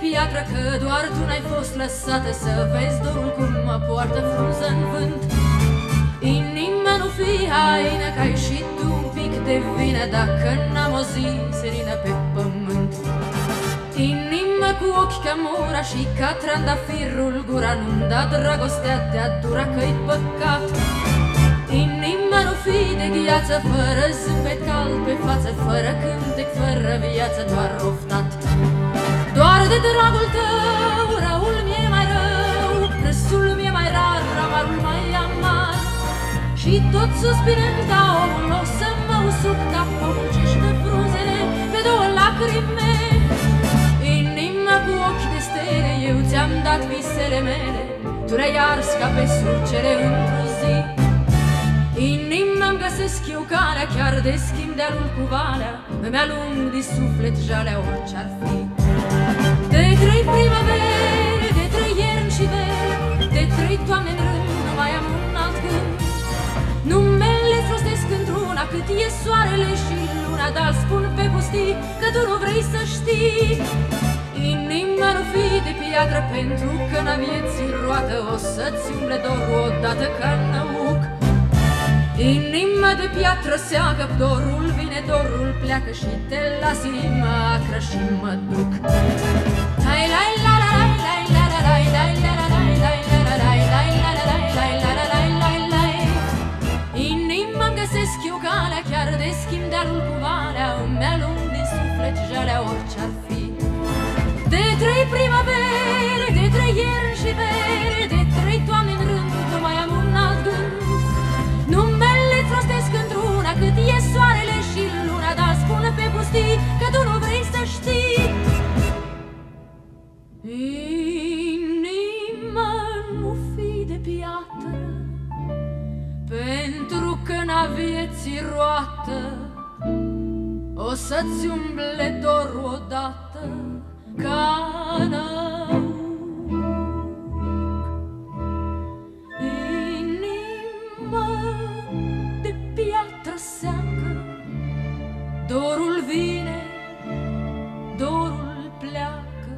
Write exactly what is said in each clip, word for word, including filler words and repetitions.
piatră, că doar tu n-ai fost lăsată să vezi dorul cum mă poartă frunză în vânt. Inima nu fi haină, că ai și tu un pic de vină dacă n-am o zi senină pe pământ. Inima cu ochi ca mura și ca trandafirul gura, nu-mi da dragostea de-a dura, că-i păcat. Inima nu fi de gheață, fără zâmbet cald pe față, fără cântec, fără viață, doar oftat. Doar de dragul tău, răul mi-e mai rău, râsul mi-e mai rar, amarul mai amar. Și tot suspinând ca omul o să mă usuc ca pomul ce-și dă frunzele pe două lacrime. Inima cu ochi de stele, eu ți-am dat visele mele, tu le-ai ars ca pe surcere într-o zi. Inima-mi găsesc eu calea, chiar de schimb de-alul cu valea, îmi alung din suflet jalea orice-ar fi. De trei primăveri, de trei ierni și veri, de trei toamne în rând, nu mai am un alt gând. Numele frostesc într-una, cât e soarele și luna, dar spun pe pustii că tu nu vrei să știi. Inima nu fi de piatră, pentru că n-a vieții roată, o să-ți umble dorul odată ca năuc. Inima de piatră seacă, dorul vine, dorul pleacă și te las inima acră și mă duc. Hai la la la la la la la la la la la la la la. Inima-mi găsesc eu calea, chiar de schimb de-alul cu valea, îmi alung din suflet jalea orice-ar fi. De trei primăveri, de trei ierni și veri, de trei toamne în rând, nu mai am un alt gând. Numele frostesc într-una, cât e soarele și luna, dar spune pe pustii că tu nu vrei să știi. Inima nu fi de piatră, pentru că n-a vieții roată, o să-ți umble dorul odată ca năuc. Inima de piatră seacă, dorul vine, dorul pleacă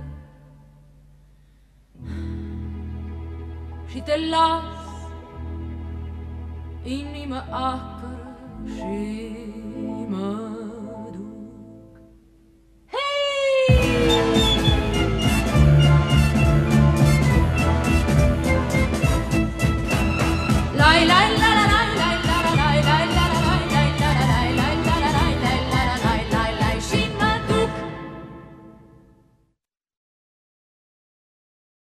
și te las, inimă acră și mă